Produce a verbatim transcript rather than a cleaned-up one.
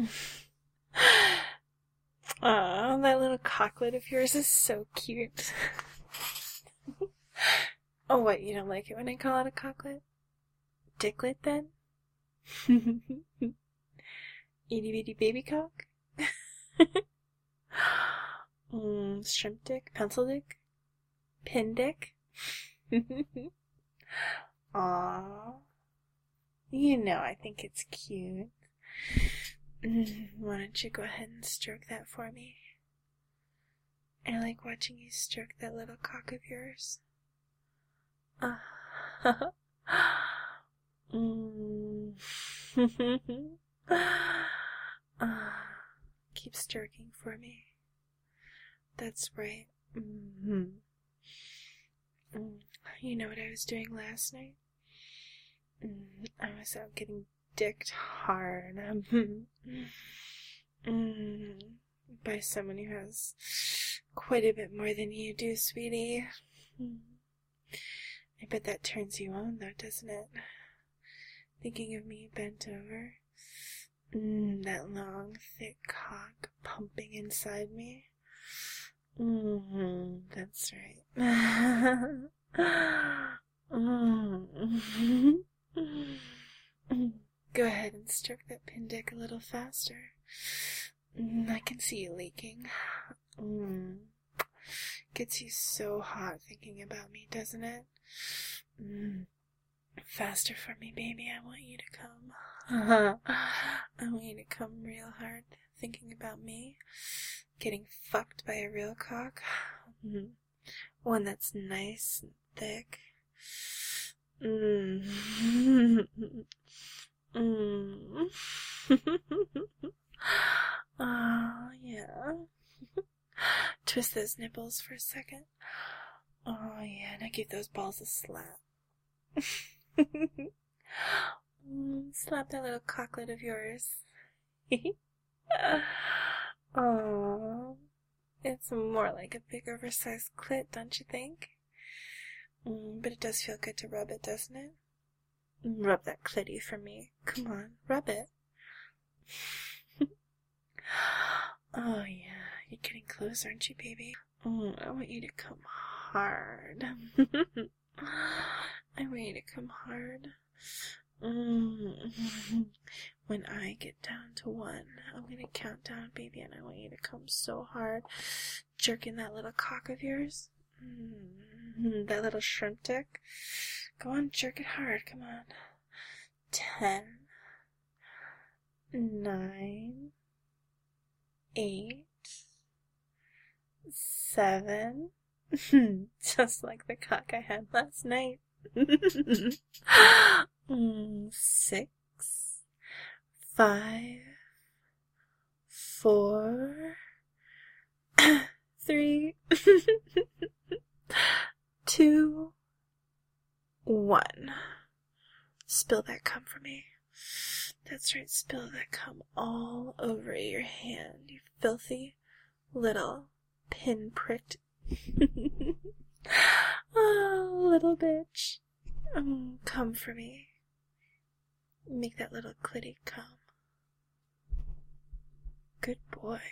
Aw, that little cocklet of yours is so cute. Oh, what, you don't like it when I call it a cocklet? Dicklet, then? Itty bitty baby cock? mm, shrimp dick? Pencil dick? Pin dick? Aww. You know I think it's cute. Why don't you go ahead and stroke that for me? I like watching you stroke that little cock of yours. Uh, mm. uh, keep stroking for me. That's right. Mm-hmm. Mm. You know what I was doing last night? Mm. I was out getting dicked hard. mm. By someone who has quite a bit more than you do, sweetie. Mm. I bet that turns you on, though, doesn't it? Thinking of me bent over. Mm, that long, thick cock pumping inside me. Mm-hmm, that's right. mm. Go ahead and stroke that pin dick a little faster. Mm, I can see you leaking. Mm. Gets you so hot thinking about me, doesn't it? Mm. Faster for me, baby. I want you to come. I want you to come real hard thinking about me. Getting fucked by a real cock. Mm. One that's nice and thick. Mm. mm. Oh, yeah. Twist those nipples for a second. Oh, yeah. Now give those balls a slap. mm, slap that little cocklet of yours. Oh, it's more like a big oversized clit, don't you think? Mm, but it does feel good to rub it, doesn't it? Rub that clitty for me. Come on, rub it. Oh, yeah. You're getting close, aren't you, baby? Oh, I want you to come hard. I want you to come hard. Mm. When I get down to one, I'm going to count down, baby, and I want you to come so hard. Jerking that little cock of yours. Mm. That little shrimp dick. Go on, jerk it hard. Come on. Ten. Nine. Eight. Seven. Just like the cock I had last night. mm, six. Five. Four. Three. Two. One. Spill that cum for me. That's right, spill that cum all over your hand, you filthy little pin-pricked oh, little bitch. Oh, come for me. Make that little clitty come. Good boy.